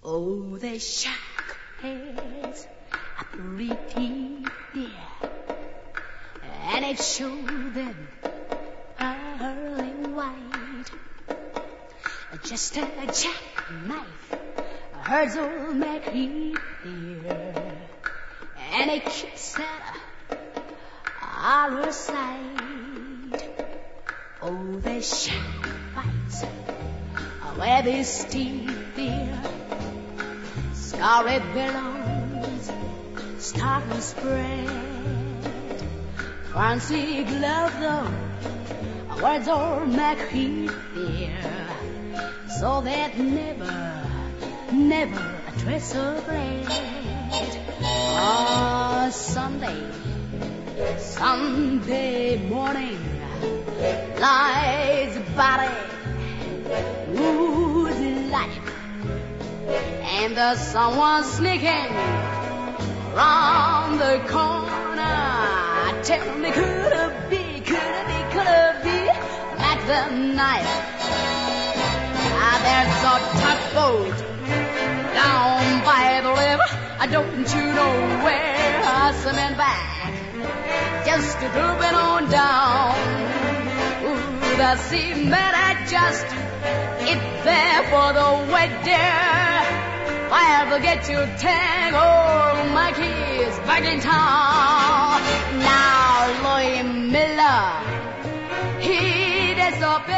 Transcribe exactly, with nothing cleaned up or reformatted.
Oh, the shark has a pretty deer, and it showed them early white. Just a jackknife hurts old Mackie here, and it keeps at our side. Oh, the shark bites where this teeth there, scarred bellows start to spread. Fancy glove though, words old Mackie there, so that never, never a trace of bread. Ah, Sunday, Sunday morning, lies body, who's life, and the someone sneaking round the corner. Tell me, could it be, could it be, could it be Mac the knife? Ah, there's a tugboat down by the river. Don't you know where? Cement back, just drooping on down. Ooh, the cement I just it there for the wet deer. I'll forget you tangle my keys back in town. Now Louis Miller, he is up